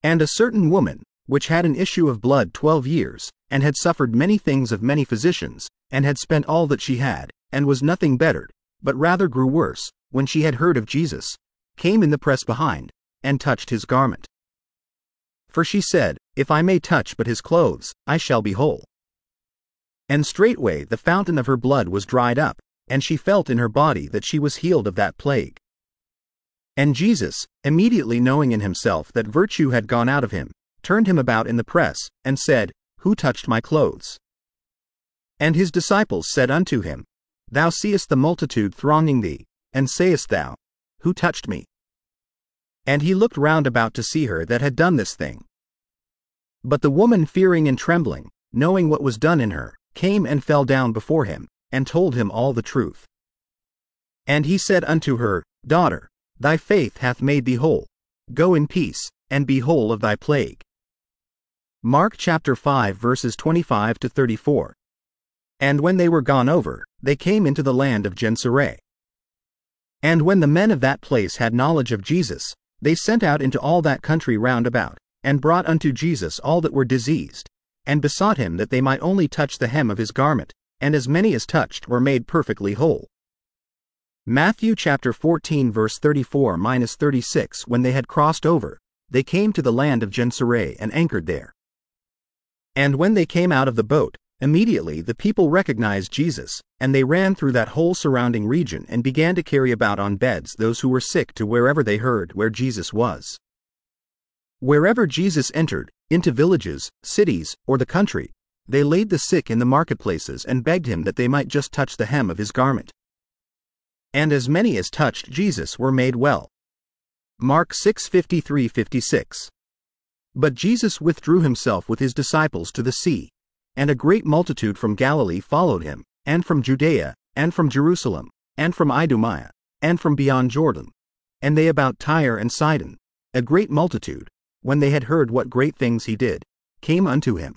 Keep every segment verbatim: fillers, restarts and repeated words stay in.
And a certain woman, which had an issue of blood twelve years, and had suffered many things of many physicians, and had spent all that she had, and was nothing bettered, but rather grew worse, when she had heard of Jesus, came in the press behind, and touched his garment. For she said, If I may touch but his clothes, I shall be whole. And straightway the fountain of her blood was dried up, and she felt in her body that she was healed of that plague. And Jesus, immediately knowing in himself that virtue had gone out of him, turned him about in the press, and said, Who touched my clothes? And his disciples said unto him, Thou seest the multitude thronging thee, and sayest thou, Who touched me? And he looked round about to see her that had done this thing. But the woman, fearing and trembling, knowing what was done in her, came and fell down before him, and told him all the truth. And he said unto her, Daughter, thy faith hath made thee whole. Go in peace, and be whole of thy plague. Mark chapter five verses twenty-five to thirty-four. And when they were gone over, they came into the land of Gennesaret. And when the men of that place had knowledge of Jesus, they sent out into all that country round about, and brought unto Jesus all that were diseased, and besought him that they might only touch the hem of his garment, and as many as touched were made perfectly whole. Matthew chapter fourteen verse thirty-four to thirty-six. When they had crossed over, they came to the land of Gennesaret and anchored there. And when they came out of the boat, immediately the people recognized Jesus, and they ran through that whole surrounding region and began to carry about on beds those who were sick to wherever they heard where Jesus was. Wherever Jesus entered, into villages, cities, or the country, they laid the sick in the marketplaces and begged him that they might just touch the hem of his garment. And as many as touched Jesus were made well. Mark six fifty-three to fifty-six. But Jesus withdrew himself with his disciples to the sea, and a great multitude from Galilee followed him, and from Judea, and from Jerusalem, and from Idumea, and from beyond Jordan, and they about Tyre and Sidon, a great multitude, when they had heard what great things he did, came unto him.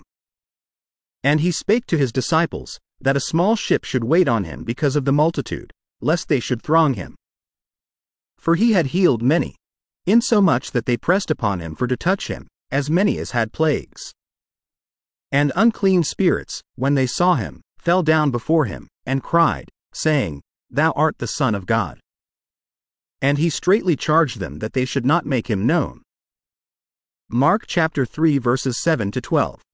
And he spake to his disciples, that a small ship should wait on him because of the multitude, lest they should throng him. For he had healed many, insomuch that they pressed upon him for to touch him, as many as had plagues. And unclean spirits, when they saw him, fell down before him, and cried, saying, Thou art the Son of God. And he straitly charged them that they should not make him known. Mark chapter three verses seven to twelve.